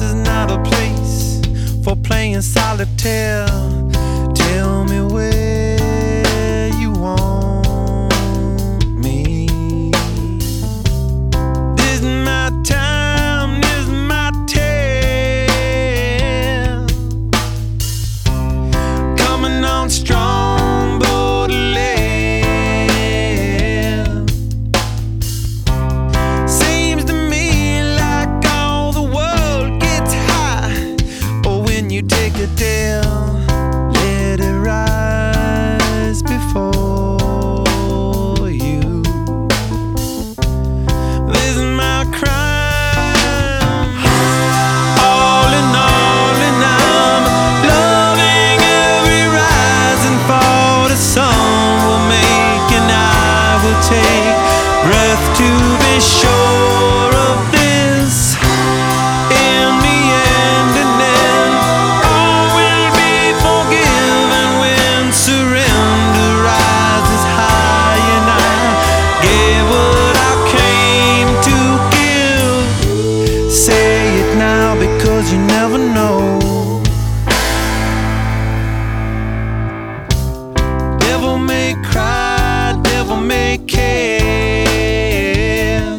is not a place for playing solitaire. Tell me where you want me. This is my time, this is my tale. Coming on strong, Baudelaire. Seems to me like all the world gets high, or when you take a dare, let it rise before you. This is my crime. All in all, and I'm loving every rise and fall. The sun will make and I will take breath to be sure of this. In the end, and then all will be forgiven when surrender rises high, and I gave what I came to give. Say it now because you never know. Devil may cry, devil may care.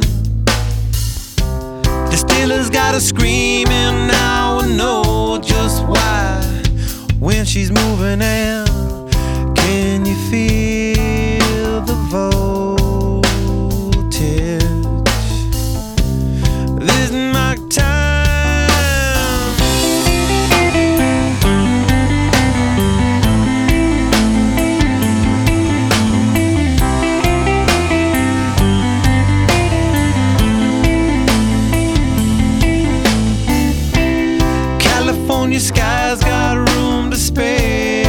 The Steelers got her screaming, now I know just why. When she's moving in, can you feel the voltage? This is my time. California skies got room to spare.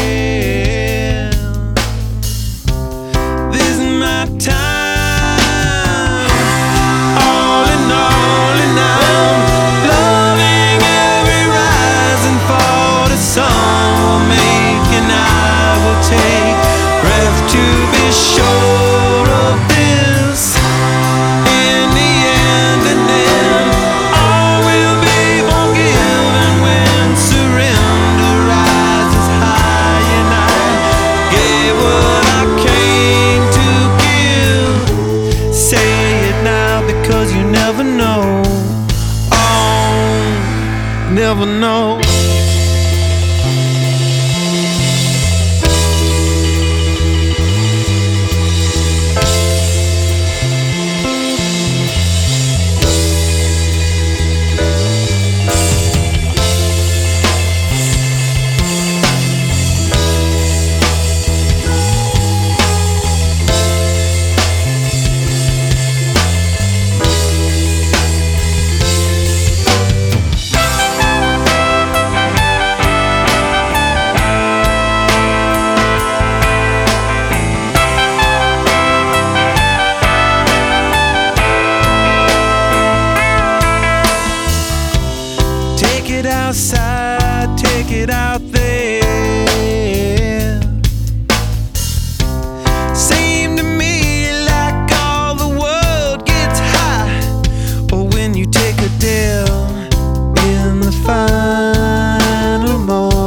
This is my time. All in all, and I'm loving every rise and fall. The sun will make and I will take breath to be sure of this. In the end, and then all will be forgiven when surrender rises high, and I gave what I came to give. Say it now because you never know. Oh, never know. Take it outside, take it out there. Seem to me like all the world gets high, or when you take a dare in the final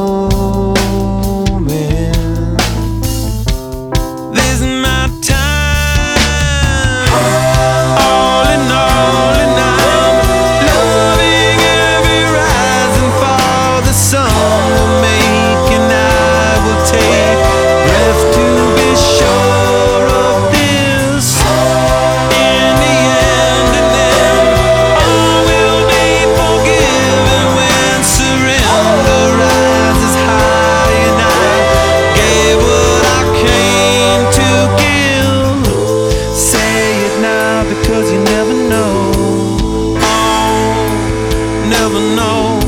moment. This is my time. All in all, and I'm loving every rise and fall. The sun will make and I will take breath to be sure of this. In the end, and then all will be forgiven when surrender rises high, and I gave what I came to give. Say it now because you never know. Oh, never know.